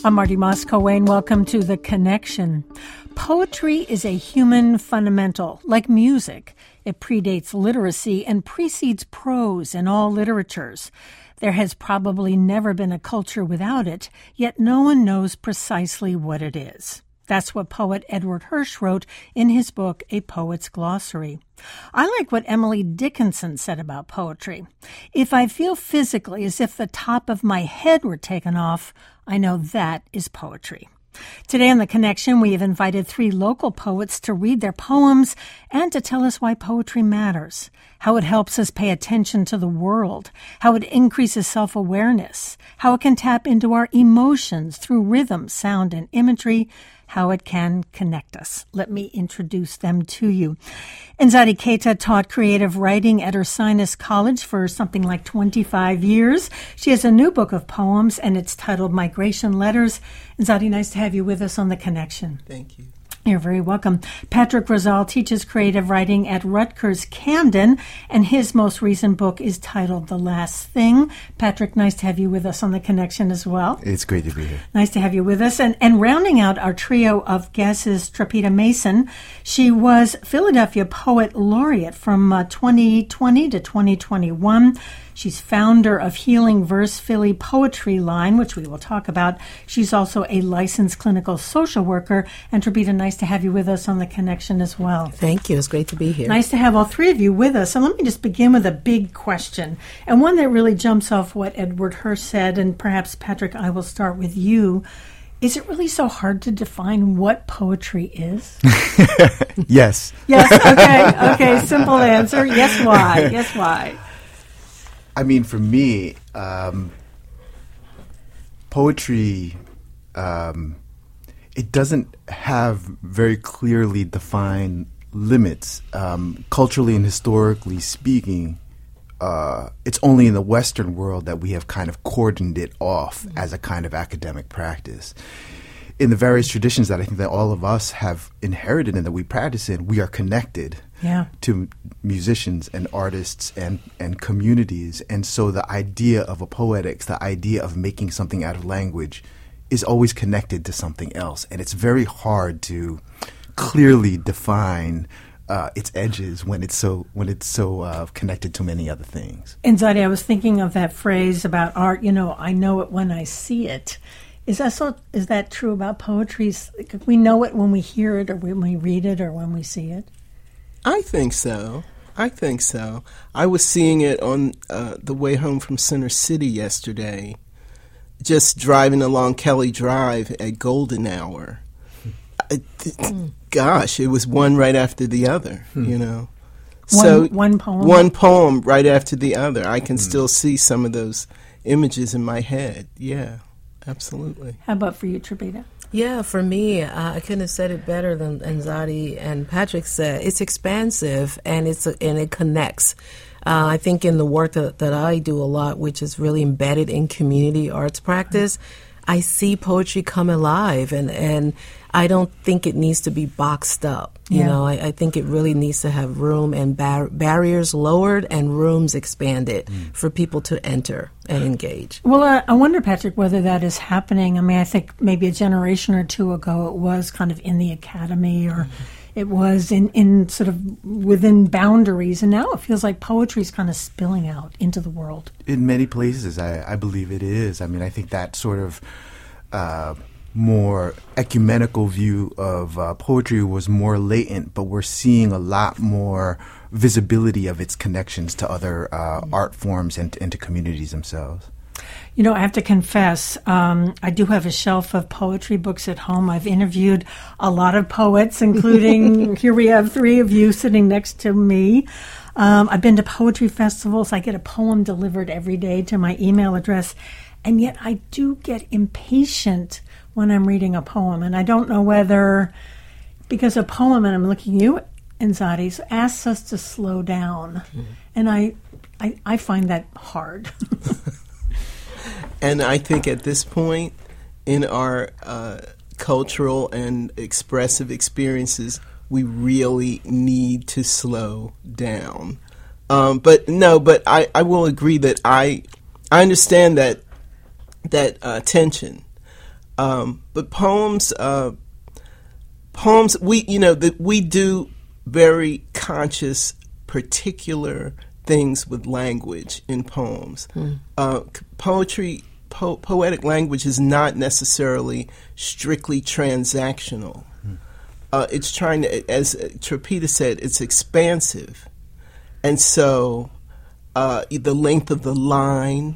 I'm Marty Moscoe, welcome to The Connection. Poetry is a human fundamental, like music. It predates literacy and precedes prose in all literatures. There has probably never been a culture without it, yet no one knows precisely what it is. That's what poet Edward Hirsch wrote in his book, A Poet's Glossary. I like what Emily Dickinson said about poetry. If I feel physically as if the top of my head were taken off, I know that is poetry. Today on The Connection, we have invited 3 local poets to read their poems and to tell us why poetry matters, how it helps us pay attention to the world, how it increases self-awareness, how it can tap into our emotions through rhythm, sound, and imagery, how it can connect us. Let me introduce them to you. Nzadi Keita taught creative writing at Ursinus College for something like 25 years. She has a new book of poems, and it's titled Migration Letters. Nzadi, nice to have you with us on The Connection. Thank you. You're very welcome. Patrick Rosal teaches creative writing at Rutgers Camden, and his most recent book is titled The Last Thing. Patrick, nice to have you with us on The Connection as well. It's great to be here. Nice to have you with us. And rounding out our trio of guests is Tripita Mason. She was Philadelphia Poet Laureate from 2020 to 2021. She's founder of Healing Verse Philly Poetry Line, which we will talk about. She's also a licensed clinical social worker. And Tripita, nice to have you with us on The Connection as well. Thank you. It's great to be here. Nice to have all 3 of you with us. So let me just begin with a big question, and one that really jumps off what Edward Hirsch said, and perhaps, Patrick, I will start with you. Is it really so hard to define what poetry is? Yes. Yes, okay, simple answer. Yes, why? Yes, why? I mean, for me, poetry, it doesn't have very clearly defined limits. Culturally and historically speaking, it's only in the Western world that we have kind of cordoned it off as a kind of academic practice. In the various traditions that I think that all of us have inherited and that we practice in, we are connected to musicians and artists and communities. And so the idea of a poetics, the idea of making something out of language is always connected to something else. And it's very hard to clearly define its edges when it's so connected to many other things. And Nzadi, I was thinking of that phrase about art, I know it when I see it. Is that true about poetry? We know it when we hear it or when we read it or when we see it? I think so. I was seeing it on the way home from Center City yesterday, just driving along Kelly Drive at golden hour. Gosh, it was one right after the other, One poem? One poem right after the other. I can still see some of those images in my head. Yeah, absolutely. How about for you, Tripita? Yeah, for me, I couldn't have said it better than Nzadi and Patrick said. It's expansive and it connects. I think in the work that I do a lot, which is really embedded in community arts practice, I see poetry come alive, and I don't think it needs to be boxed up. I think it really needs to have room and barriers lowered and rooms expanded for people to enter and engage. Well, I wonder, Patrick, whether that is happening. I mean, I think maybe a generation or 2 ago it was kind of in the academy or it was in sort of within boundaries, and now it feels like poetry is kind of spilling out into the world. In many places, I believe it is. I mean, I think that sort of more ecumenical view of poetry was more latent, but we're seeing a lot more visibility of its connections to other art forms and to communities themselves. I have to confess, I do have a shelf of poetry books at home. I've interviewed a lot of poets, including, here we have 3 of you sitting next to me. I've been to poetry festivals. I get a poem delivered every day to my email address. And yet I do get impatient when I'm reading a poem. And I don't know whether, because a poem, and I'm looking at you, Nzadi, asks us to slow down. And I find that hard. And I think at this point in our cultural and expressive experiences, we really need to slow down. But I will agree that I understand that tension But poems, we do very conscious, particular things with language in poems. Poetic language is not necessarily strictly transactional. It's trying to, as Tripita said, it's expansive. And so the length of the line,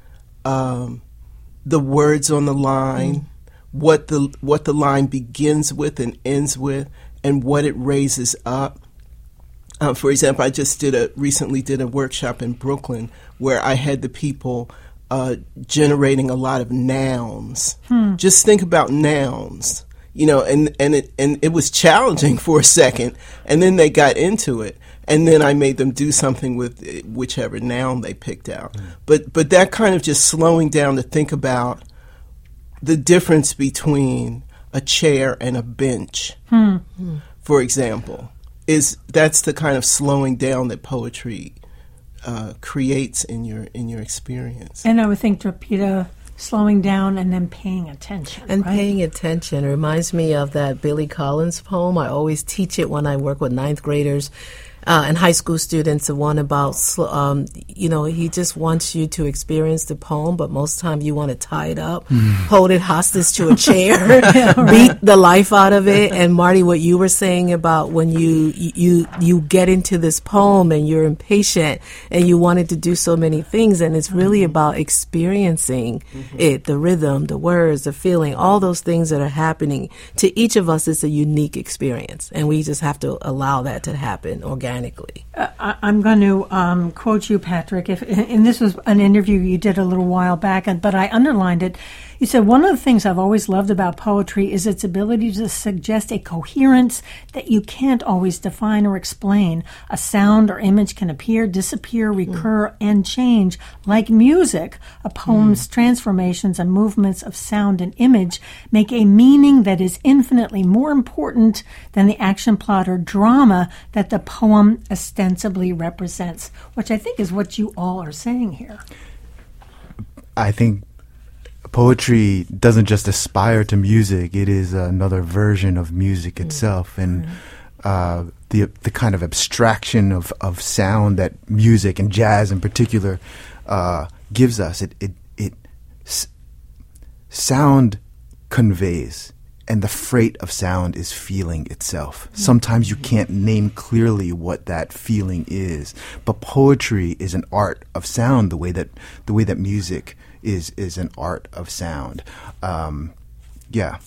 the words on the line, what the line begins with and ends with, and what it raises up. For example, I just recently did a workshop in Brooklyn where I had the people generating a lot of nouns. Just think about nouns, and it was challenging for a second, and then they got into it, and then I made them do something with whichever noun they picked out. But that kind of just slowing down to think about the difference between a chair and a bench, for example. That's the kind of slowing down that poetry creates in your experience. And I would think, Tripita, slowing down and then paying attention. And right? paying attention reminds me of that Billy Collins poem. I always teach it when I work with ninth graders and high school students. The one about, he just wants you to experience the poem, but most of the time you want to tie it up, hold it hostage to a chair, beat the life out of it. And Marty, what you were saying about when you get into this poem and you're impatient and you wanted to do so many things, and it's really about experiencing it, the rhythm, the words, the feeling, all those things that are happening. To each of us, it's a unique experience, and we just have to allow that to happen organically. I'm going to quote you, Patrick, and this was an interview you did a little while back, but I underlined it. You said, one of the things I've always loved about poetry is its ability to suggest a coherence that you can't always define or explain. A sound or image can appear, disappear, recur, and change. Like music, a poem's transformations and movements of sound and image make a meaning that is infinitely more important than the action plot or drama that the poem ostensibly represents, which I think is what you all are saying here. I think poetry doesn't just aspire to music; it is another version of music itself, and the kind of abstraction of sound that music and jazz in particular gives us. Sound conveys, and the freight of sound is feeling itself. Sometimes you can't name clearly what that feeling is, but poetry is an art of sound, the way that music is an art of sound. Yeah.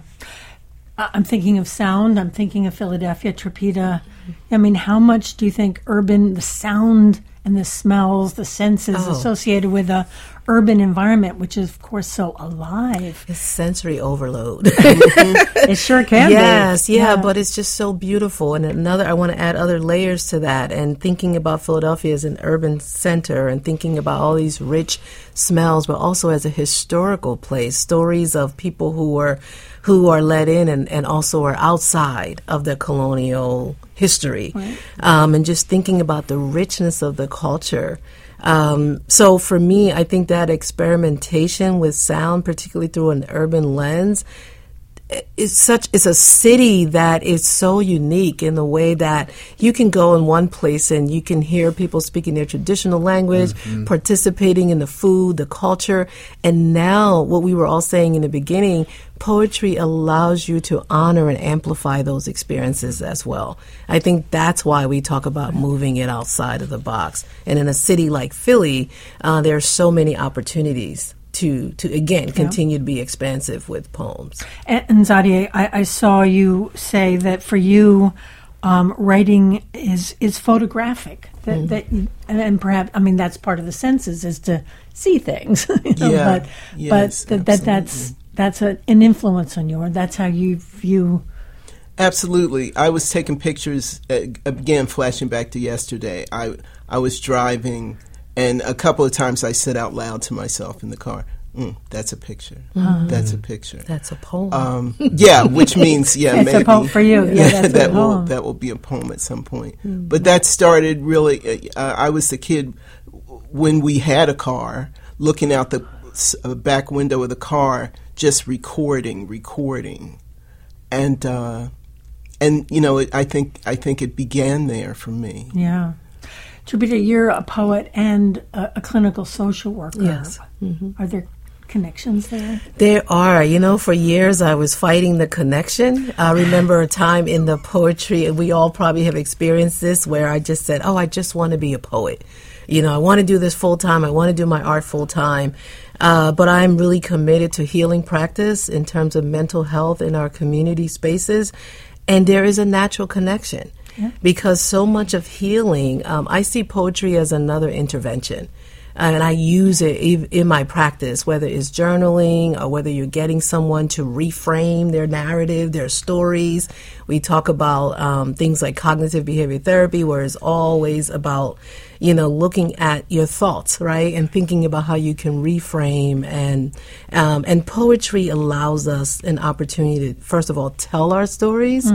I'm thinking of sound. I'm thinking of Philadelphia, Tripita. I mean, how much do you think the sound and the smells, the senses associated with a urban environment, which is, of course, so alive? It's sensory overload. It sure can be. Yes, but it's just so beautiful. And I want to add other layers to that. And thinking about Philadelphia as an urban center and thinking about all these rich smells, but also as a historical place, stories of people who are let in and also are outside of the colonial history. Right. And just thinking about the richness of the culture. So for me, I think that experimentation with sound, particularly through an urban lens, it's a city that is so unique in the way that you can go in one place and you can hear people speaking their traditional language, participating in the food, the culture. And now what we were all saying in the beginning, poetry allows you to honor and amplify those experiences as well. I think that's why we talk about moving it outside of the box. And in a city like Philly, there are so many opportunities to again continue to be expansive with poems. And Zadia, I saw you say that for you, writing is photographic. And perhaps that's part of the senses is to see things. But that's an influence on you, or that's how you view. Absolutely. I was taking pictures again, flashing back to yesterday. I was driving. And a couple of times I said out loud to myself in the car, that's a picture. That's a picture. That's a poem. Which means, it's maybe. A poem for you. Yeah, that's a poem. That will be a poem at some point. But that started really, I was the kid when we had a car, looking out the back window of the car, just recording, and I think it began there for me. Yeah. Tripita, you're a poet and a clinical social worker. Yes. Are there connections there? There are. For years I was fighting the connection. I remember a time in the poetry, and we all probably have experienced this, where I just said, I just want to be a poet. I want to do this full time. I want to do my art full time. But I'm really committed to healing practice in terms of mental health in our community spaces. And there is a natural connection. Yeah. Because so much of healing, I see poetry as another intervention. And I use it in my practice, whether it's journaling or whether you're getting someone to reframe their narrative, their stories. We talk about things like cognitive behavior therapy, where it's always about, looking at your thoughts, right? And thinking about how you can reframe. And poetry allows us an opportunity to, first of all, tell our stories,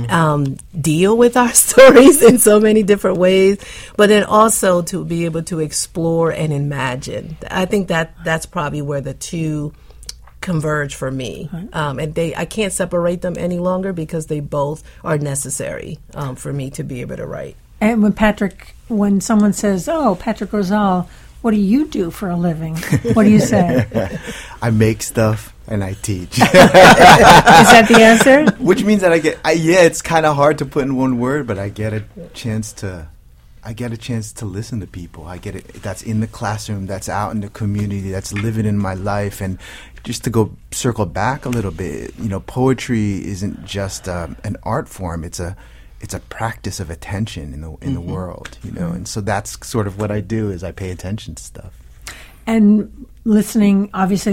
deal with our stories in so many different ways, but then also to be able to explore and imagine. I think that's probably where the two converge for me. And I can't separate them any longer because they both are necessary for me to be able to write. And when someone says, Patrick Rosal, what do you do for a living? What do you say? I make stuff and I teach. Is that the answer? Which means that it's kind of hard to put in one word, but I get a chance to listen to people. I get it. That's in the classroom, that's out in the community, that's living in my life. And just to circle back a little bit, poetry isn't just an art form. It's a practice of attention in the world, and so that's sort of what I do is I pay attention to stuff. And listening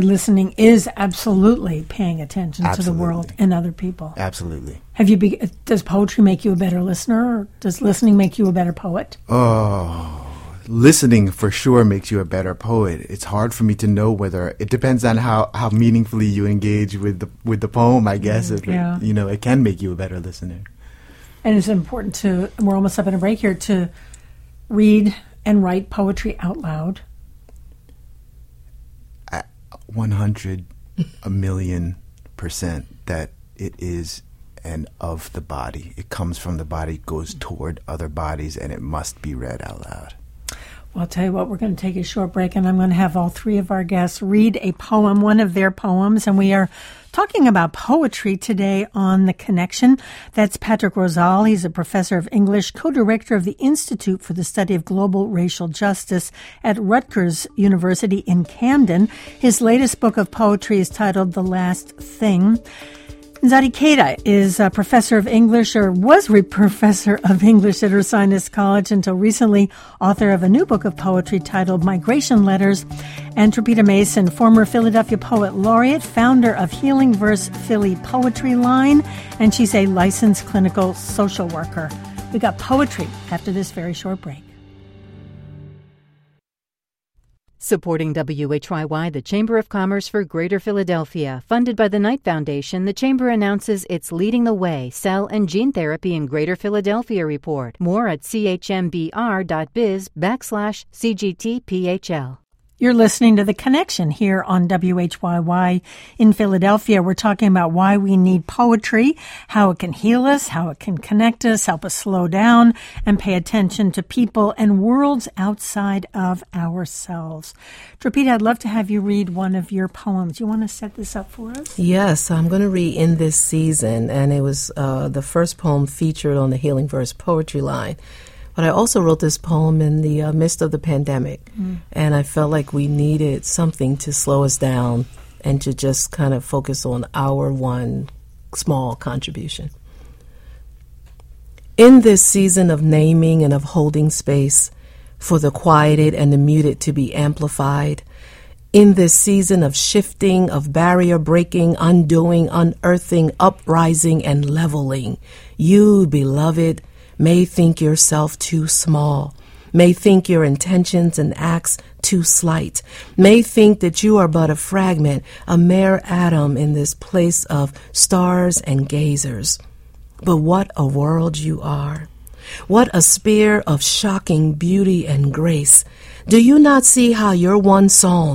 is absolutely paying attention to the world and other people. Absolutely. Does poetry make you a better listener, or does listening make you a better poet? Oh, listening for sure makes you a better poet. It's hard for me to know whether it depends on how meaningfully you engage with the poem, I guess. It can make you a better listener. And it's important we're almost up in a break here, to read and write poetry out loud. 100, 1,000,000% that it is of the body. It comes from the body, goes toward other bodies, and it must be read out loud. Well, I'll tell you what, we're going to take a short break, and I'm going to have all three of our guests read a poem, one of their poems, and we are talking about poetry today on The Connection. That's Patrick Rosal. He's a professor of English, co-director of the Institute for the Study of Global Racial Justice at Rutgers University in Camden. His latest book of poetry is titled The Last Thing. Nzadi Keita is a professor of English, or was professor of English at Ursinus College until recently, author of a new book of poetry titled Migration Letters. And Tripita Mason, former Philadelphia Poet Laureate, founder of Healing Verse Philly Poetry Line, and she's a licensed clinical social worker. We got poetry after this very short break. Supporting WHYY, the Chamber of Commerce for Greater Philadelphia. Funded by the Knight Foundation, the Chamber announces it's leading the way, cell and gene therapy in Greater Philadelphia report. More at chmbr.biz/CGTPHL. You're listening to The Connection here on WHYY in Philadelphia. We're talking about why we need poetry, how it can heal us, how it can connect us, help us slow down, and pay attention to people and worlds outside of ourselves. Tripita, I'd love to have you read one of your poems. You want to set this up for us? Yes, I'm going to read In This Season, and it was the first poem featured on the Healing Verse Poetry Line. But I also wrote this poem in the midst of the pandemic, and I felt like we needed something to slow us down and to just kind of focus on our one small contribution. In this season of naming and of holding space for the quieted and the muted to be amplified, in this season of shifting, of barrier breaking, undoing, unearthing, uprising, and leveling, you, beloved, may think yourself too small, may think your intentions and acts too slight, may think that you are but a fragment, a mere atom in this place of stars and gazers. But what a world you are! What a sphere of shocking beauty and grace! Do you not see how your one song,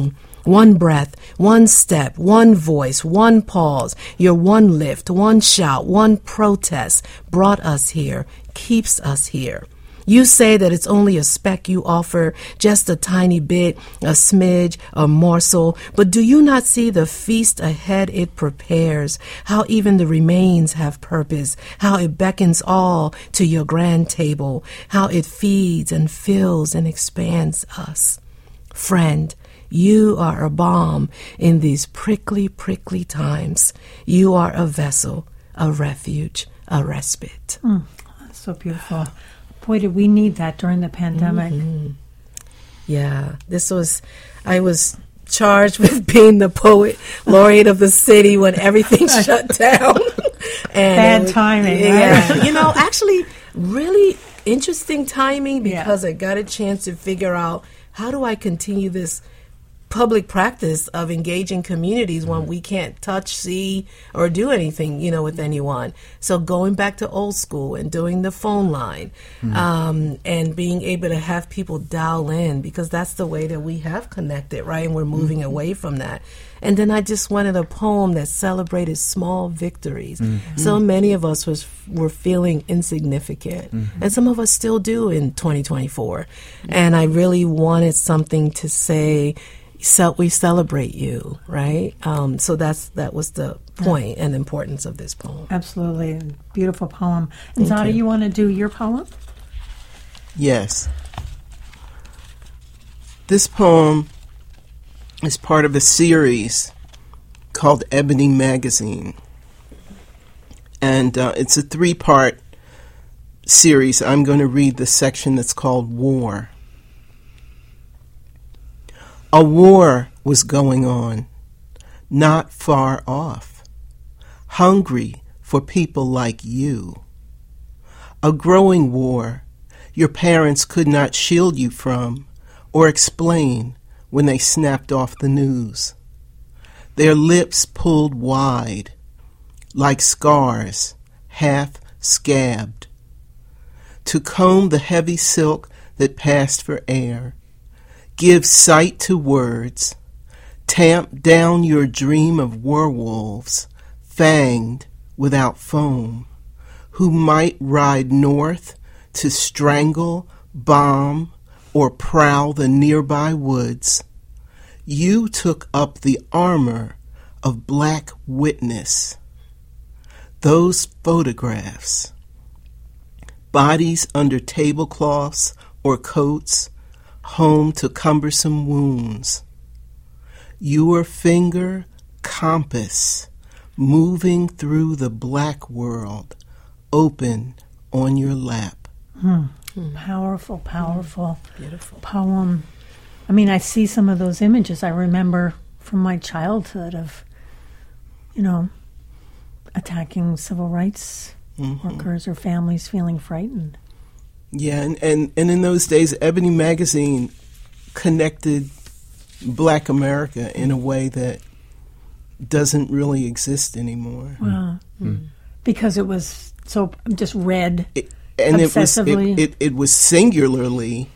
One breath, one step, one voice, one pause, your one lift, one shout, one protest brought us here, keeps us here. You say that it's only a speck you offer, just a tiny bit, a smidge, a morsel, but do you not see the feast ahead it prepares, how even the remains have purpose, how it beckons all to your grand table, how it feeds and fills and expands us? Friend, you are a balm in these prickly, prickly times. You are a vessel, a refuge, a respite. That's so beautiful. Boy, did we need that during the pandemic. Yeah, I was charged with being the poet laureate of the city when everything shut down. And bad timing, yeah, right? Actually really interesting timing because I got a chance to figure out how do I continue this public practice of engaging communities when we can't touch, see, or do anything, with anyone. So going back to old school and doing the phone line and being able to have people dial in because that's the way that we have connected, right? And we're moving away from that. And then I just wanted a poem that celebrated small victories. So many of us were feeling insignificant, and some of us still do in 2024. And I really wanted something to say, we celebrate you, right? So that was the point and importance of this poem. Absolutely. Beautiful poem. And Zadi, you want to do your poem? Yes. This poem is part of a series called Ebony Magazine. And it's a 3-part series. I'm going to read the section that's called War. A war was going on, not far off, hungry for people like you. A growing war your parents could not shield you from or explain when they snapped off the news. Their lips pulled wide, like scars, half scabbed, to comb the heavy silk that passed for air. Give sight to words, tamp down your dream of werewolves, fanged without foam, who might ride north to strangle, bomb, or prowl the nearby woods. You took up the armor of black witness. Those photographs, bodies under tablecloths or coats, home to cumbersome wounds. Your finger compass moving through the black world, open on your lap. Powerful, powerful. Beautiful poem. I mean, I see some of those images I remember from my childhood of, attacking civil rights workers or families feeling frightened. Yeah, and in those days, Ebony Magazine connected Black America in a way that doesn't really exist anymore. Wow. Because it was so just read obsessively. It was singularly,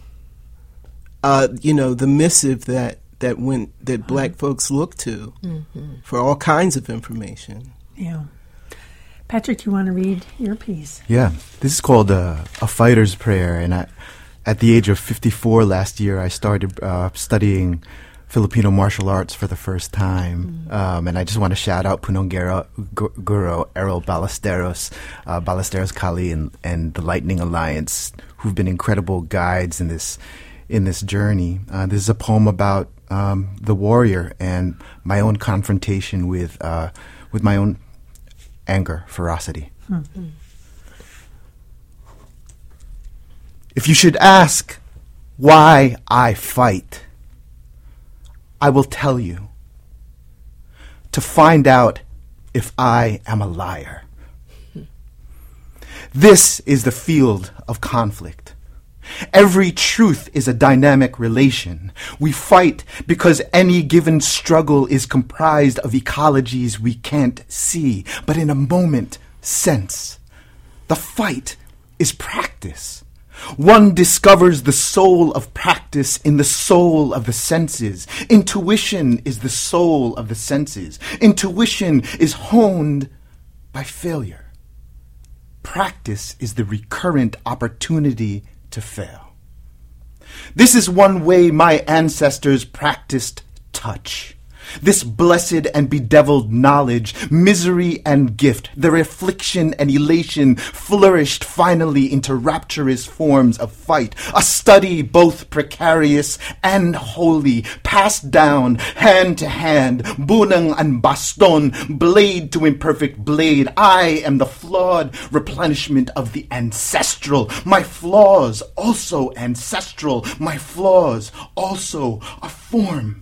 the missive that Black folks look to for all kinds of information. Yeah. Patrick, you want to read your piece? Yeah. This is called A Fighter's Prayer. And at the age of 54 last year, I started studying Filipino martial arts for the first time. And I just want to shout out Punong Guro, Errol Ballesteros, Ballesteros Kali, and the Lightning Alliance, who've been incredible guides in this journey. This is a poem about the warrior and my own confrontation with my own anger, ferocity. If you should ask why I fight, I will tell you, to find out if I am a liar. This is the field of conflict. Every truth is a dynamic relation. We fight because any given struggle is comprised of ecologies we can't see, but in a moment sense. The fight is practice. One discovers the soul of practice in the soul of the senses. Intuition is the soul of the senses. Intuition is honed by failure. Practice is the recurrent opportunity to fail. This is one way my ancestors practiced touch. This blessed and bedeviled knowledge, misery and gift, their affliction and elation flourished finally into rapturous forms of fight, a study both precarious and holy, passed down hand to hand, bunang and baston, blade to imperfect blade. I am the flawed replenishment of the ancestral, my flaws also ancestral, my flaws also a form.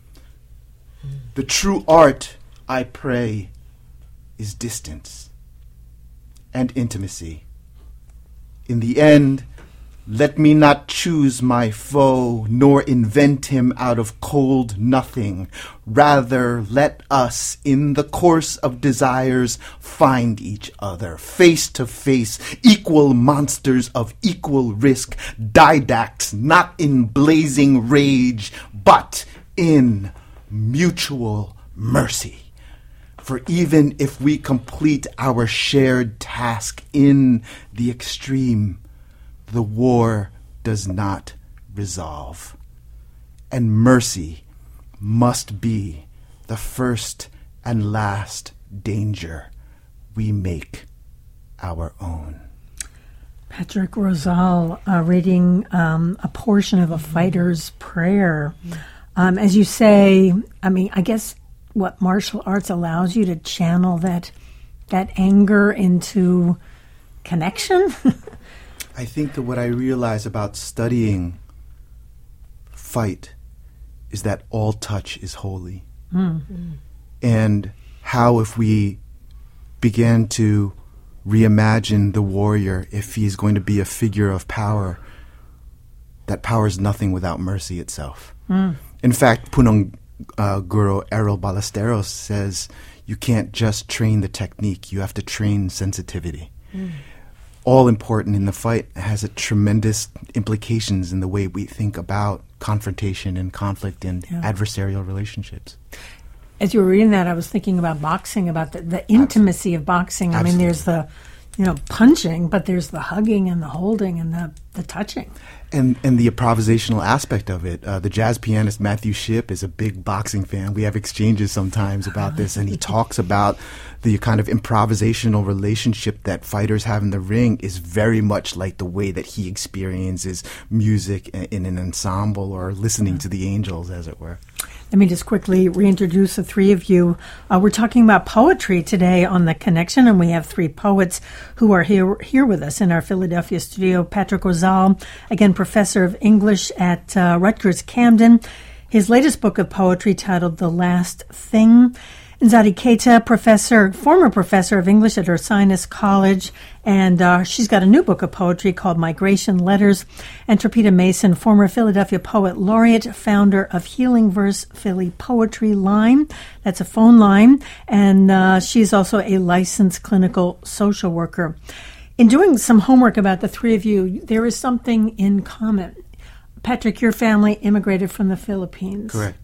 The true art, I pray, is distance and intimacy. In the end, let me not choose my foe, nor invent him out of cold nothing. Rather, let us, in the course of desires, find each other, face to face, equal monsters of equal risk, didacts, not in blazing rage, but in mutual mercy. For even if we complete our shared task in the extreme, the war does not resolve. And mercy must be the first and last danger we make our own. Patrick Rosal reading a portion of a fighter's prayer. As you say, I mean, I guess what martial arts allows you to channel that anger into connection. I think that what I realize about studying fight is that all touch is holy. And how if we began to reimagine the warrior, if he is going to be a figure of power, that power is nothing without mercy itself. In fact, Punong Guru Errol Ballesteros says you can't just train the technique, you have to train sensitivity. All important in the fight has a tremendous implications in the way we think about confrontation and conflict and adversarial relationships. As you were reading that, I was thinking about boxing, about the intimacy of boxing. I mean, there's the punching, but there's the hugging and the holding and the touching. And the improvisational aspect of it. The jazz pianist Matthew Shipp is a big boxing fan. We have exchanges sometimes about this, and he talks about the kind of improvisational relationship that fighters have in the ring is very much like the way that he experiences music in an ensemble or listening to the angels, as it were. Let me just quickly reintroduce the three of you. We're talking about poetry today on The Connection, and we have three poets who are here with us in our Philadelphia studio. Patrick Rosal, again, professor of English at Rutgers Camden. His latest book of poetry titled The Last Thing. Nzadi Keita, former professor of English at Ursinus College, and she's got a new book of poetry called Migration Letters. And Tripita Mason, former Philadelphia Poet Laureate, founder of Healing Verse Philly Poetry Line. That's a phone line. And she's also a licensed clinical social worker. In doing some homework about the three of you, there is something in common. Patrick, your family immigrated from the Philippines. Correct.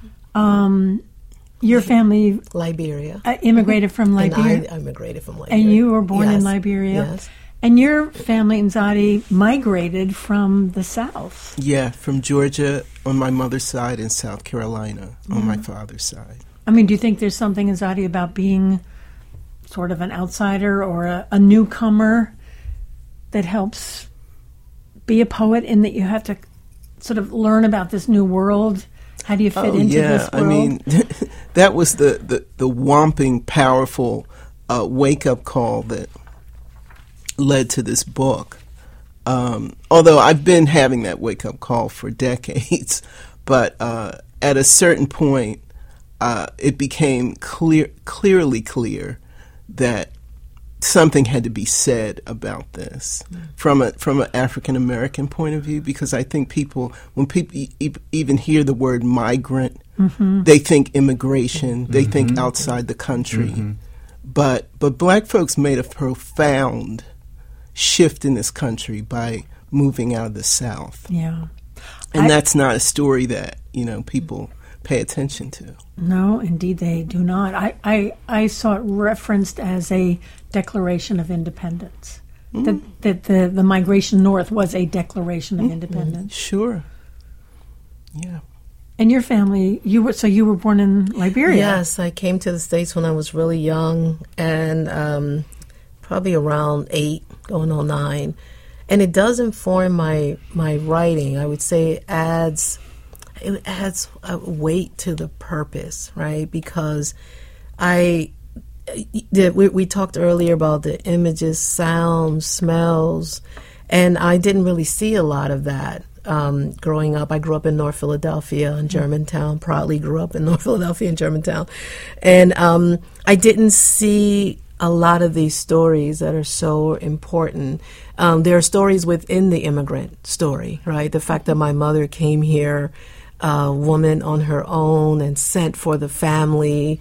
Your family Liberia. Immigrated from Liberia. And I immigrated from Liberia. And you were born in Liberia. Yes. And your family, Nzadi, migrated from the South. Yeah, from Georgia on my mother's side and South Carolina on my father's side. I mean, do you think there's something, Nzadi, about being sort of an outsider or a newcomer that helps be a poet in that you have to sort of learn about this new world? How do you fit into this world? I mean, that was the whomping, powerful wake-up call that led to this book. Although I've been having that wake-up call for decades, but at a certain point, it became clearly clear that something had to be said about this from an African American point of view, because I think when people even hear the word migrant, they think immigration, they think outside the country. But black folks made a profound shift in this country by moving out of the South. Yeah. And that's not a story that, people pay attention to. No, indeed they do not. I saw it referenced as a Declaration of Independence. That the migration north was a Declaration of Independence. Sure. Yeah. And your family, you were born in Liberia? Yes, I came to the States when I was really young, and probably around 8, going on 9. And it does inform my writing. I would say it adds a weight to the purpose, right? Because we talked earlier about the images, sounds, smells, and I didn't really see a lot of that. Growing up, I grew up in North Philadelphia in Germantown, proudly grew up in North Philadelphia in Germantown. And I didn't see a lot of these stories that are so important. There are stories within the immigrant story, right? The fact that my mother came here, a woman on her own and sent for the family,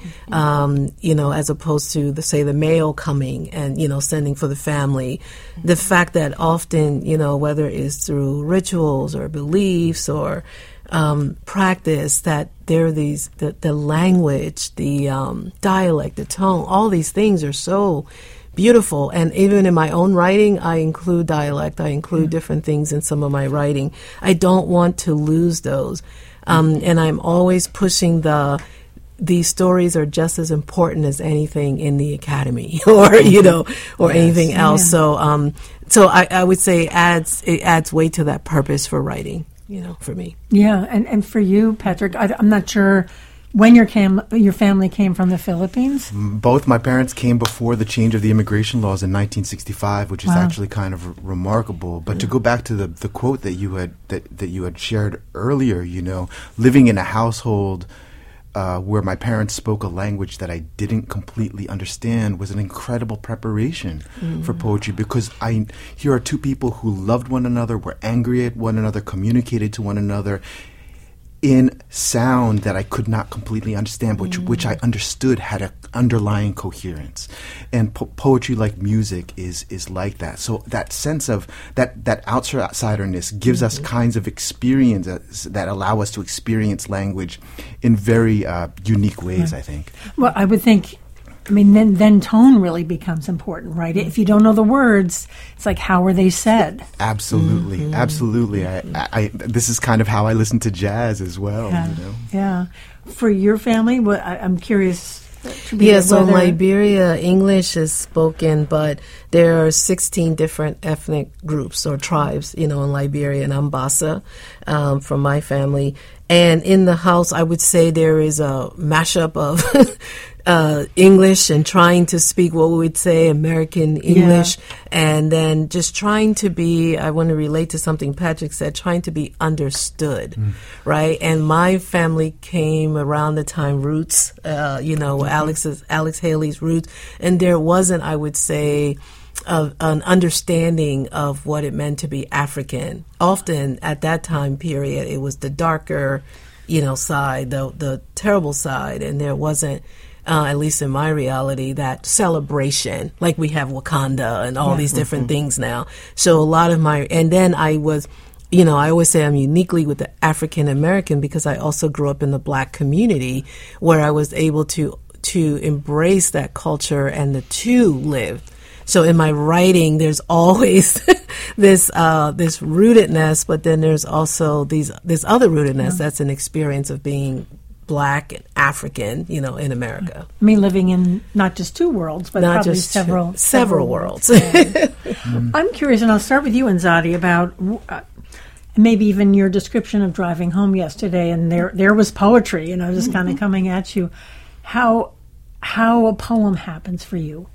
as opposed to the male coming and, sending for the family. The fact that often, whether it's through rituals or beliefs or practice, that there are these, the language, the dialect, the tone, all these things are so beautiful. And even in my own writing, I include dialect. I include different things in some of my writing. I don't want to lose those. And I'm always pushing these stories are just as important as anything in the academy or, or anything else. Yeah. So I would say it adds weight to that purpose for writing, for me. Yeah. And for you, Patrick, I'm not sure when your family came from the Philippines. Both my parents came before the change of the immigration laws in 1965, which is actually kind of remarkable. But to go back to the quote that you had shared earlier, living in a household where my parents spoke a language that I didn't completely understand was an incredible preparation for poetry, because here are two people who loved one another, were angry at one another, communicated to one another in sound that I could not completely understand, which I understood had an underlying coherence. And poetry, like music, is like that. So that sense of that outsiderness gives us kinds of experiences that allow us to experience language in very unique ways, I think. Well, I would think, then tone really becomes important, right? If you don't know the words, it's like, how are they said? Absolutely, absolutely. I this is kind of how I listen to jazz as well. Yeah. For your family, I'm curious. So in Liberia, English is spoken, but there are 16 different ethnic groups or tribes, in Liberia, and I'm Bassa from my family. And in the house, I would say there is a mashup of English and trying to speak what we would say American English, and then just trying to be, I want to relate to something Patrick said, trying to be understood, right? And my family came around the time Roots, Alex Haley's Roots, and there wasn't, I would say, an understanding of what it meant to be African. Often at that time period, it was the darker, side, the terrible side, and there wasn't, at least in my reality, that celebration, like we have Wakanda and all these different things now. So a lot of and then I was, I always say I'm uniquely with the African American because I also grew up in the Black community where I was able to embrace that culture and the two lived. So in my writing, there's always this rootedness, but then there's also this other rootedness that's an experience of being Black and African, in America. Living in not just two worlds, but not probably just several worlds. Mm-hmm. I'm curious, and I'll start with you, Nzadi, about maybe even your description of driving home yesterday, and there was poetry, just kind of coming at you. How a poem happens for you?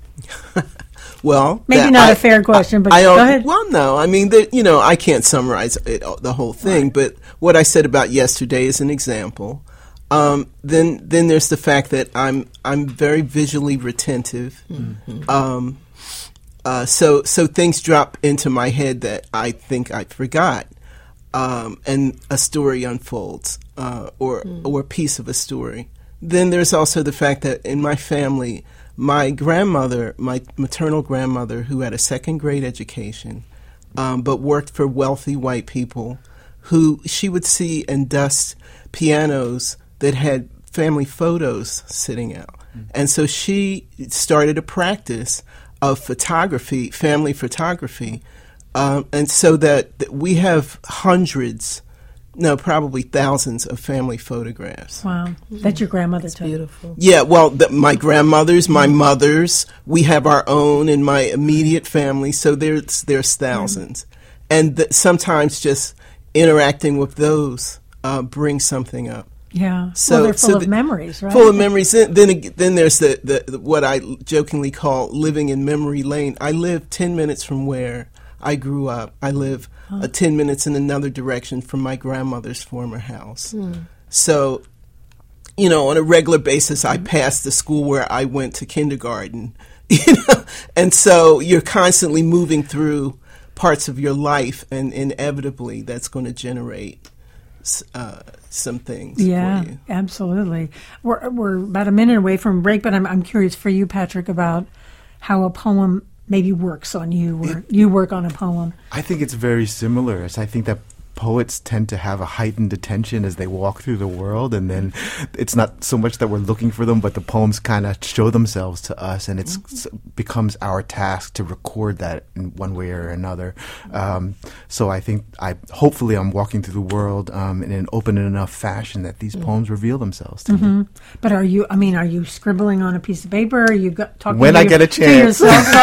Well, maybe not a fair question, but go ahead. Well, no, I can't summarize the whole thing, but what I said about yesterday is an example. Then there's the fact that I'm very visually retentive. So things drop into my head that I think I forgot, and a story unfolds, or a piece of a story. Then there's also the fact that in my family, my grandmother, my maternal grandmother, who had a second grade education, but worked for wealthy white people who she would see and dust pianos that had family photos sitting out. And so she started a practice of photography, family photography, and so that we have hundreds, no, probably thousands of family photographs. Wow. That your grandmother took. Beautiful. Yeah, well, my grandmother's, my mother's, we have our own in my immediate family, so there's thousands. And sometimes just interacting with those brings something up. Yeah. So well, they're full of memories, right? Full of memories. Then there's the what I jokingly call living in memory lane. I live 10 minutes from where I grew up. I live 10 minutes in another direction from my grandmother's former house. So, on a regular basis, I pass the school where I went to kindergarten. And so you're constantly moving through parts of your life, and inevitably that's going to generate some things for you. Absolutely. We're about a minute away from break, but I'm curious for you, Patrick, about how a poem maybe works on you, or you work on a poem. I think it's very similar. I think that poets tend to have a heightened attention as they walk through the world, and then it's not so much that we're looking for them, but the poems kind of show themselves to us, and it becomes our task to record that in one way or another. So I think hopefully I'm walking through the world in an open enough fashion that these poems reveal themselves to me. But are you scribbling on a piece of paper? Are you talking when I get a chance to yourself?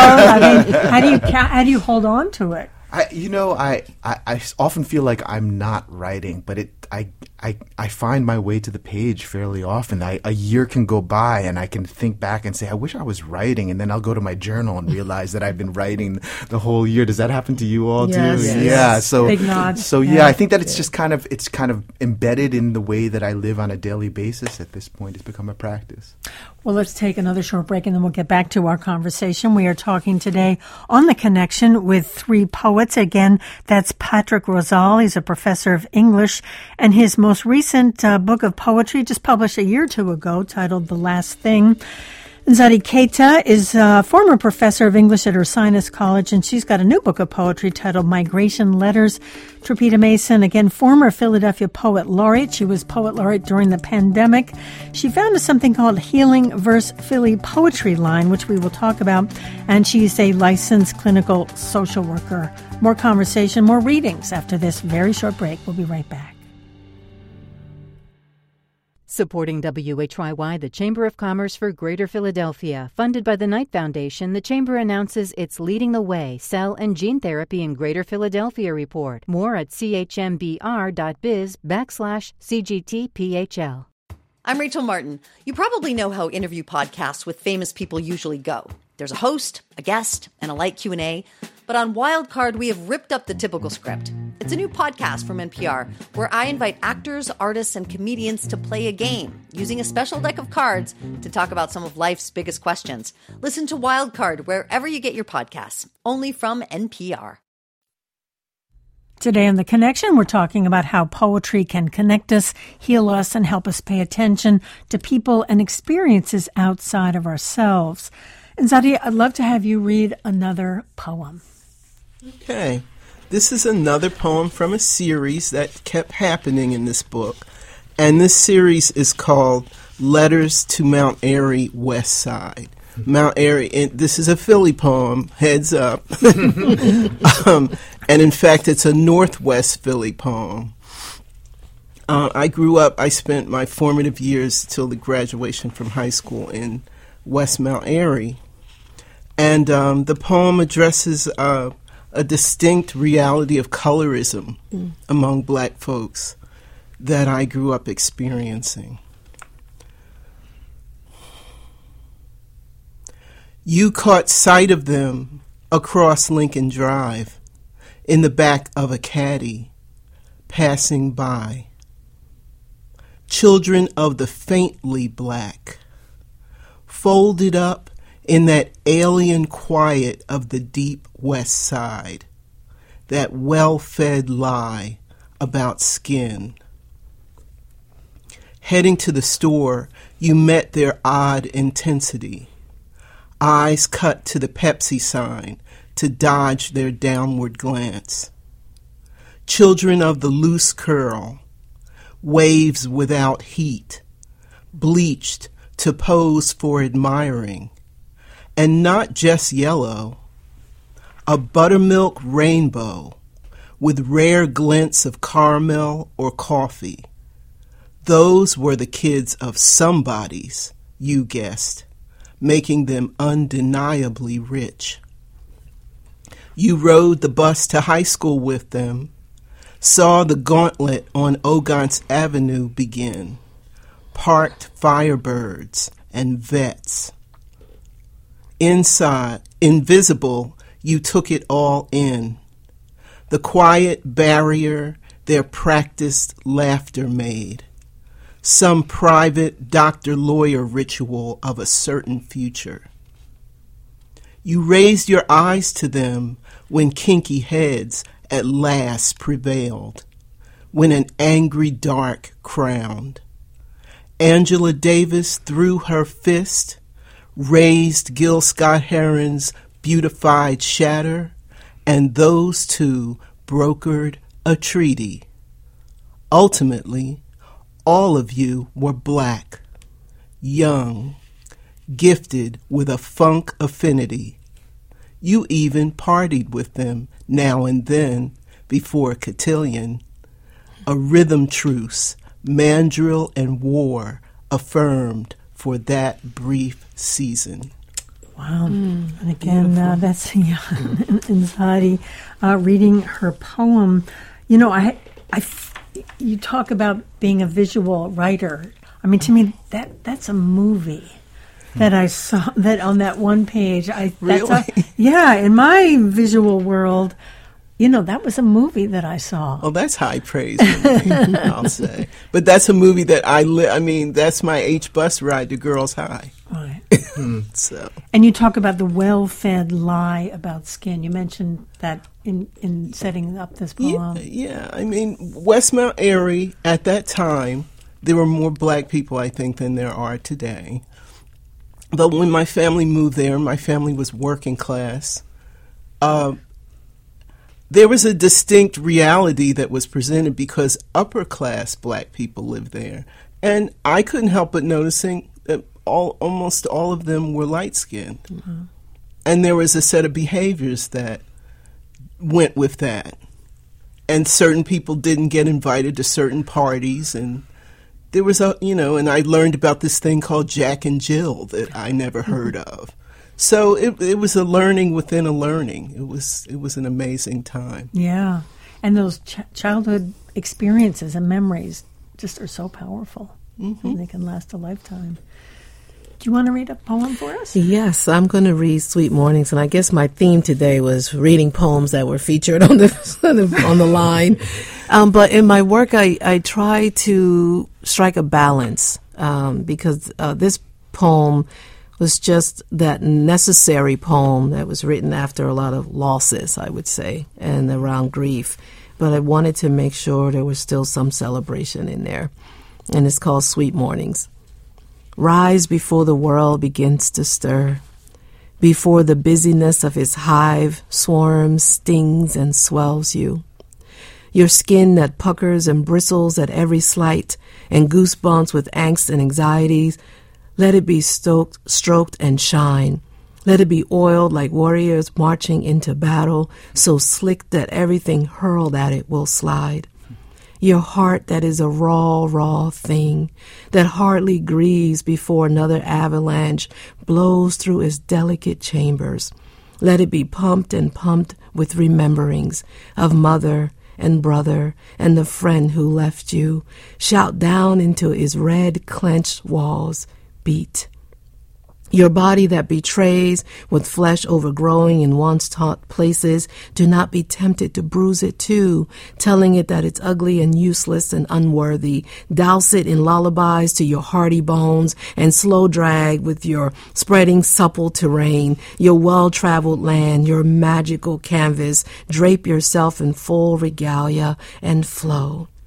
How do you hold on to it? I often feel like I'm not writing, but I find my way to the page fairly often. A year can go by and I can think back and say, I wish I was writing, and then I'll go to my journal and realize that I've been writing the whole year. Does that happen to you all too? Yes. Yeah. So big nod. So yeah, I think that it's just kind of embedded in the way that I live on a daily basis at this point. It's become a practice. Well, let's take another short break and then we'll get back to our conversation. We are talking today on The Connection with three poets. Again, that's Patrick Rosal. He's a professor of English, and his most recent book of poetry, just published a year or two ago, titled The Last Thing. Nzadi Keita is a former professor of English at Ursinus College, and she's got a new book of poetry titled Migration Letters. Trapita Mason, again, former Philadelphia Poet Laureate. She was Poet Laureate during the pandemic. She founded something called Healing Verse Philly Poetry Line, which we will talk about, and she's a licensed clinical social worker. More conversation, more readings after this very short break. We'll be right back. Supporting WHYY, the Chamber of Commerce for Greater Philadelphia. Funded by the Knight Foundation, the Chamber announces it's leading the way, cell and gene therapy in Greater Philadelphia report. More at chmbr.biz/CGTPHL. I'm Rachel Martin. You probably know how interview podcasts with famous people usually go. There's a host, a guest, and a light Q&A. But on Wildcard, we have ripped up the typical script. It's a new podcast from NPR where I invite actors, artists, and comedians to play a game using a special deck of cards to talk about some of life's biggest questions. Listen to Wildcard wherever you get your podcasts, only from NPR. Today on The Connection, we're talking about how poetry can connect us, heal us, and help us pay attention to people and experiences outside of ourselves. And Nzadi, I'd love to have you read another poem. Okay. This is another poem from a series that kept happening in this book. And this series is called Letters to Mount Airy, West Side. Mount Airy, and this is a Philly poem, heads up. And in fact, it's a Northwest Philly poem. I spent my formative years till the graduation from high school in West Mount Airy. And the poem addresses a distinct reality of colorism among black folks that I grew up experiencing. You caught sight of them across Lincoln Drive in the back of a caddy passing by. Children of the faintly black, folded up in that alien quiet of the deep West Side, that well-fed lie about skin. Heading to the store, you met their odd intensity. Eyes cut to the Pepsi sign, to dodge their downward glance. Children of the loose curl, waves without heat, bleached to pose for admiring, and not just yellow, a buttermilk rainbow with rare glints of caramel or coffee. Those were the kids of somebodies, you guessed, making them undeniably rich. You rode the bus to high school with them, saw the gauntlet on Ogance Avenue begin, parked Firebirds and vets. Inside, invisible, you took it all in. The quiet barrier their practiced laughter made. Some private doctor-lawyer ritual of a certain future. You raised your eyes to them when kinky heads at last prevailed, when an angry dark crowned. Angela Davis threw her fist, raised Gil Scott-Heron's beautified shatter, and those two brokered a treaty. Ultimately, all of you were black, young, gifted with a funk affinity. You even partied with them now and then before a cotillion. A rhythm truce, mandrill and war affirmed for that brief season. Wow. And again, that's Nzadi reading her poem. You know, you talk about being a visual writer. I mean, to me, that's a movie that I saw that on that one page. Really? In my visual world, you know, that was a movie that I saw. Well, that's high praise for me, I'll say. But that's a movie that that's my H-bus ride to Girls High. Right. So. And you talk about the well-fed lie about skin. You mentioned that in setting up this poem. Yeah. I mean, Westmount Airy, at that time, there were more black people, I think, than there are today. But when my family moved there, my family was working class. There was a distinct reality that was presented because upper-class black people lived there. And I couldn't help but noticing that almost all of them were light-skinned. Mm-hmm. And there was a set of behaviors that went with that. And certain people didn't get invited to certain parties. And there was and I learned about this thing called Jack and Jill that I never heard of. So it was a learning within a learning. It was an amazing time. Yeah, and those childhood experiences and memories just are so powerful. Mm-hmm. And they can last a lifetime. Do you want to read a poem for us? Yes, I'm going to read Sweet Mornings, and I guess my theme today was reading poems that were featured on the line. But in my work, I try to strike a balance because this poem was just that necessary poem that was written after a lot of losses, I would say, and around grief. But I wanted to make sure there was still some celebration in there. And it's called Sweet Mornings. Rise before the world begins to stir, before the busyness of his hive swarms, stings, and swells you. Your skin that puckers and bristles at every slight, and goosebumps with angst and anxieties, let it be stroked and shine. Let it be oiled like warriors marching into battle, so slick that everything hurled at it will slide. Your heart that is a raw thing, that hardly grieves before another avalanche blows through its delicate chambers. Let it be pumped and pumped with rememberings of mother and brother and the friend who left you. Shout down into its red clenched walls. Beat. Your body that betrays, with flesh overgrowing in once taught places, do not be tempted to bruise it too, telling it that it's ugly and useless and unworthy. Douse it in lullabies to your hardy bones, and slow drag with your spreading supple terrain, your well-traveled land, your magical canvas. Drape yourself in full regalia and flow.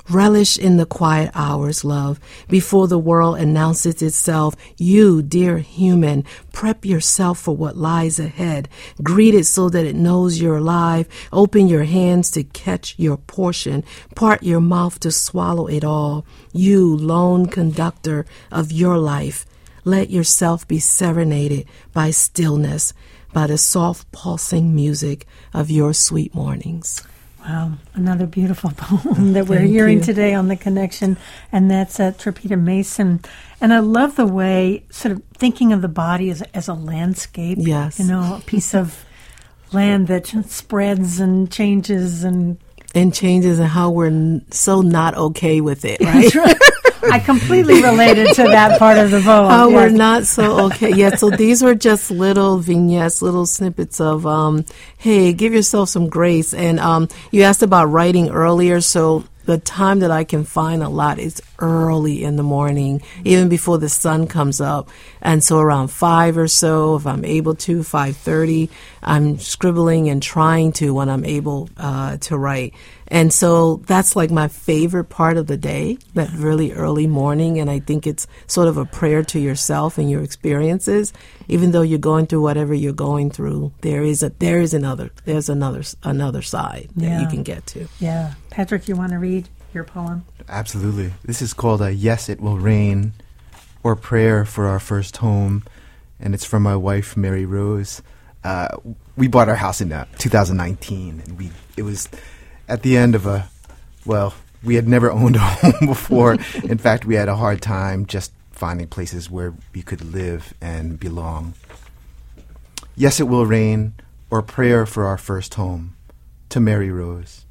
Relish in the quiet hours, love, before the world announces itself. You, dear human, prep yourself for what lies ahead. Greet it so that it knows you're alive. Open your hands to catch your portion. Part your mouth to swallow it all. You, lone conductor of your life, let yourself be serenaded by stillness, by the soft pulsing music of your sweet mornings. Wow, another beautiful poem that we're Thank hearing you. today on The Connection, and that's Tripita Mason. And I love the way, sort of thinking of the body as a landscape. Yes. You know, a piece of land that spreads and changes and how we're so not okay with it, right? I completely related to that part of the poem. How we're yes. not so okay. Yeah, so these were just little vignettes, little snippets of, hey, give yourself some grace. And you asked about writing earlier, so the time that I can find a lot is early in the morning, even before the sun comes up. And so around 5 or so, if I'm able to, 5:30, I'm scribbling and trying to when I'm able to write. And so that's like my favorite part of the day, that really early morning. And I think it's sort of a prayer to yourself and your experiences. Even though you're going through whatever you're going through, there's another side that you can get to. Yeah. Patrick, you want to read your poem? Absolutely. This is called Yes, It Will Rain, or Prayer for Our First Home, and it's from my wife, Mary Rose. We bought our house in 2019, and it was at the end of we had never owned a home before. In fact, we had a hard time just finding places where we could live and belong. Yes, It Will Rain, or Prayer for Our First Home, to Mary Rose.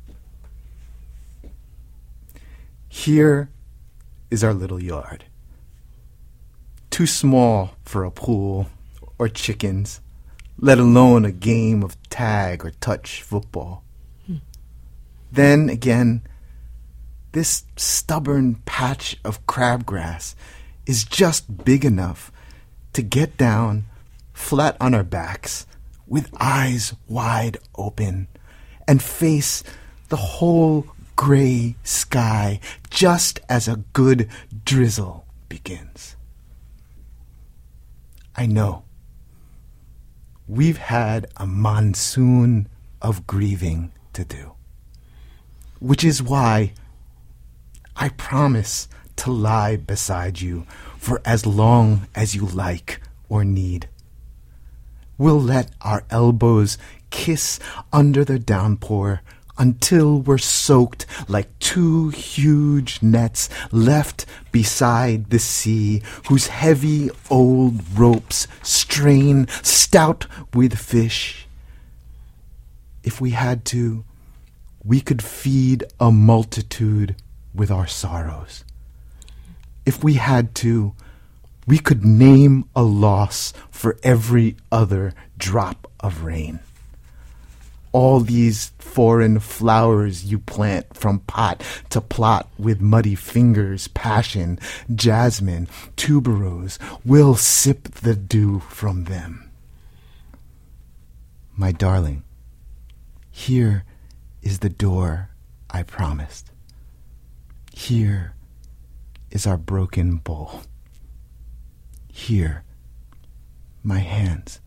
Here is our little yard. Too small for a pool or chickens, let alone a game of tag or touch football. Then again, this stubborn patch of crabgrass is just big enough to get down flat on our backs with eyes wide open and face the whole gray sky just as a good drizzle begins. I know. We've had a monsoon of grieving to do, which is why I promise to lie beside you for as long as you like or need. We'll let our elbows kiss under the downpour until we're soaked like two huge nets left beside the sea, whose heavy old ropes strain stout with fish. If we had to, we could feed a multitude with our sorrows. If we had to, we could name a loss for every other drop of rain. All these foreign flowers you plant from pot to plot with muddy fingers, passion, jasmine, tuberose, will sip the dew from them. My darling, here is the door I promised. Here is our broken bowl. Here, my hands.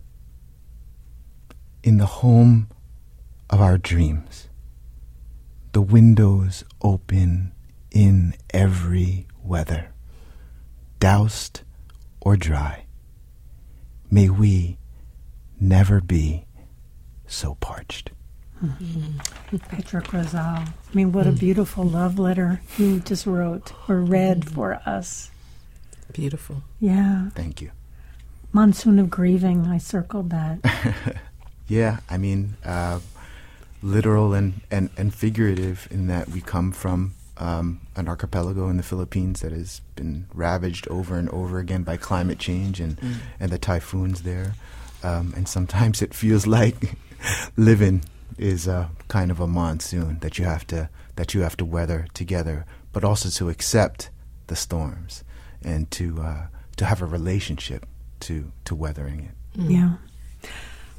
In the home of our dreams, the windows open in every weather, doused or dry. May we never be so parched. Patrick Rosal. I mean, what a beautiful love letter you just wrote or read for us. Beautiful. Yeah. Thank you. Monsoon of grieving. I circled that. Yeah, I mean, literal and figurative in that we come from an archipelago in the Philippines that has been ravaged over and over again by climate change and the typhoons there. And sometimes it feels like living is kind of a monsoon that you have to weather together, but also to accept the storms and to have a relationship to weathering it. Yeah.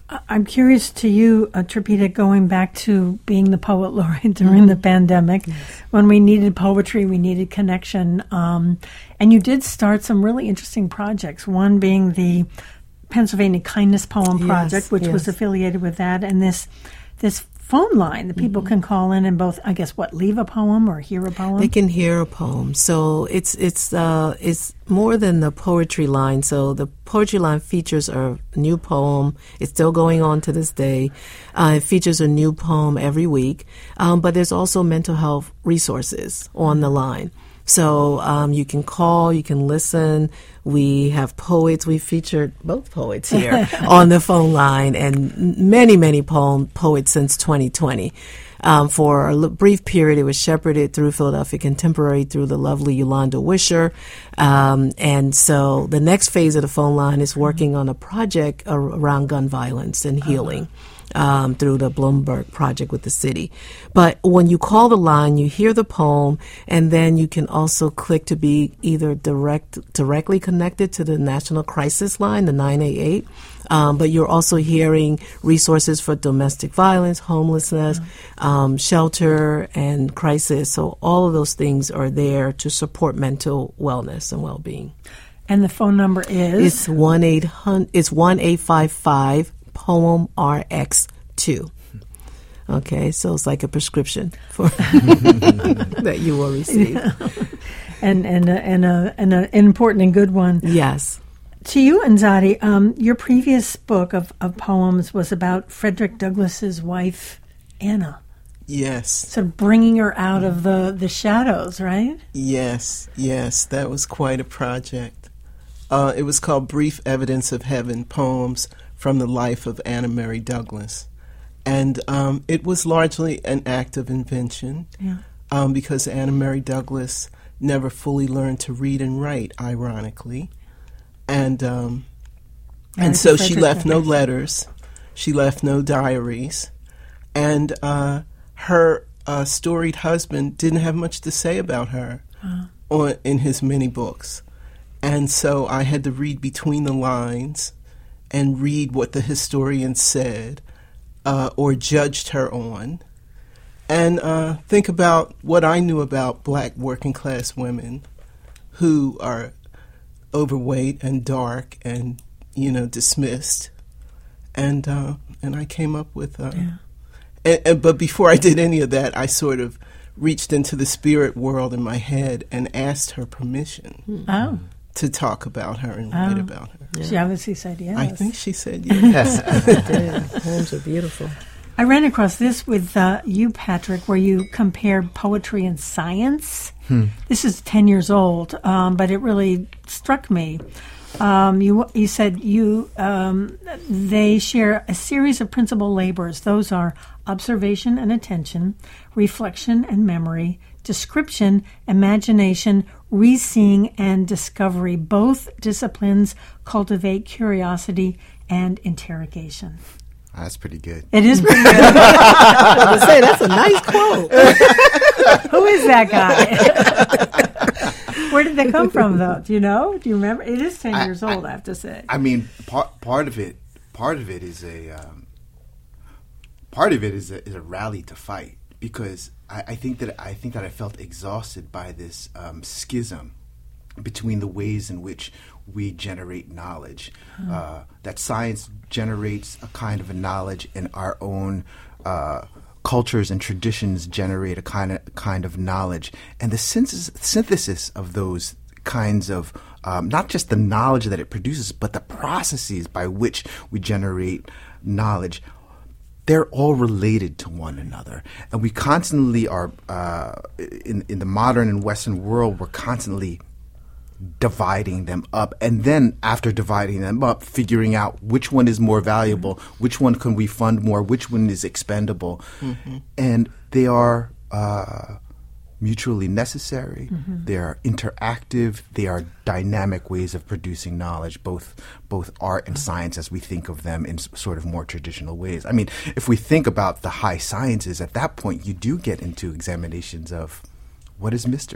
I'm curious to you, Tripita, going back to being the poet laureate during the pandemic. Yes. When we needed poetry, we needed connection. And you did start some really interesting projects, one being the Pennsylvania Kindness Poem Project, which was affiliated with that, and this phone line that people can call in and both, I guess, leave a poem or hear a poem? They can hear a poem. So it's more than the poetry line. So the poetry line features a new poem. It's still going on to this day. It features a new poem every week. But there's also mental health resources on the line. So you can call, you can listen. We have poets. We featured both poets here on the phone line, and many, many poets since 2020. For a brief period, it was shepherded through Philadelphia Contemporary through the lovely Yolanda Wisher. And so the next phase of the phone line is working on a project around gun violence and healing. Through the Bloomberg Project with the city. But when you call the line, you hear the poem, and then you can also click to be either directly connected to the National Crisis Line, the 988, but you're also hearing resources for domestic violence, homelessness, shelter, and crisis. So all of those things are there to support mental wellness and well-being. And the phone number is? It's 1-855 Poem RX2. Okay, so it's like a prescription for that you will receive, and an important and good one. Yes. To you, Nzadi, your previous book of poems was about Frederick Douglass's wife, Anna. Yes. So bringing her out of the shadows, right? Yes, that was quite a project. It was called Brief Evidence of Heaven, Poems from the Life of Anna Mary Douglass. And it was largely an act of invention because Anna Mary Douglass never fully learned to read and write, ironically. And so she left no letters. She left no diaries. And her storied husband didn't have much to say about her in his many books. And so I had to read between the lines and read what the historians said or judged her on, and think about what I knew about black working class women who are overweight and dark and, dismissed. And I came up with... but before I did any of that, I sort of reached into the spirit world in my head and asked her permission. To talk about her and write about her. Yeah. She obviously said yes. I think she said yes. The poems are beautiful. I ran across this with you, Patrick, where you compared poetry and science. This is 10 years old, but it really struck me. You said they share a series of principal labors. Those are observation and attention, reflection and memory, description, imagination, re-seeing, and discovery. Both disciplines cultivate curiosity and interrogation. That's pretty good. It is pretty good. I was going to say, that's a nice quote. Who is that guy? Where did they come from, though? Do you know? Do you remember? It is 10 years old, I have to say. I mean, part of it is a rally to fight, because I think that I felt exhausted by this schism between the ways in which we generate knowledge. That science generates a kind of a knowledge, and our own cultures and traditions generate a kind of knowledge. And the synthesis of those kinds of not just the knowledge that it produces, but the processes by which we generate knowledge, they're all related to one another. And we constantly are, in the modern and Western world, we're constantly dividing them up. And then after dividing them up, figuring out which one is more valuable, which one can we fund more, which one is expendable. And they are mutually necessary. They are interactive. They are dynamic ways of producing knowledge, both art and science as we think of them in sort of more traditional ways. I mean, if we think about the high sciences, at that point you do get into examinations of what is mystery.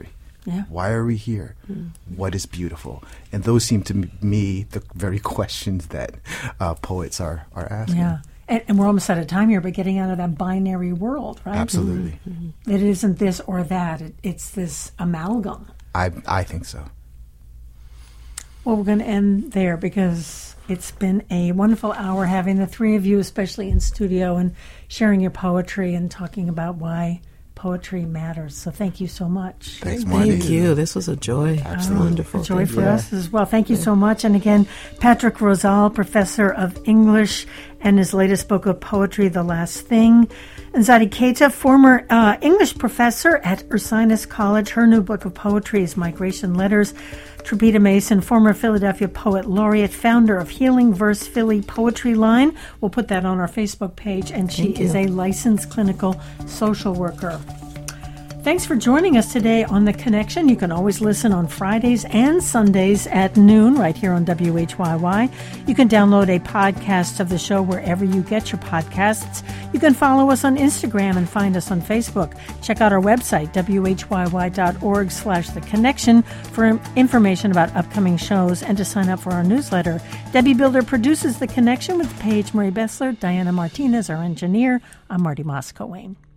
Yeah. Why are we here? What is beautiful? And those seem to me the very questions that poets are asking. Yeah. And we're almost out of time here, but getting out of that binary world, right? Absolutely. It isn't this or that. It's this amalgam. I think so. Well, we're going to end there because it's been a wonderful hour having the three of you, especially in studio, and sharing your poetry and talking about why poetry matters. So thank you so much. Thanks, Marty. Thank you. This was a joy. Absolutely. Wonderful. A joy Thank for you. us as well. Thank you so much. And again, Patrick Rosal, professor of English, and his latest book of poetry, The Last Thing. And Zadi Keita, former English professor at Ursinus College. Her new book of poetry is Migration Letters. Trapita Mason, former Philadelphia Poet Laureate, founder of Healing Verse Philly Poetry Line. We'll put that on our Facebook page. And she is a licensed clinical social worker. Thanks for joining us today on The Connection. You can always listen on Fridays and Sundays at noon right here on WHYY. You can download a podcast of the show wherever you get your podcasts. You can follow us on Instagram and find us on Facebook. Check out our website, whyy.org/The Connection, for information about upcoming shows and to sign up for our newsletter. Debbie Builder produces The Connection with Paige Marie Bessler, Diana Martinez, our engineer. I'm Marty Moscow-Wayne.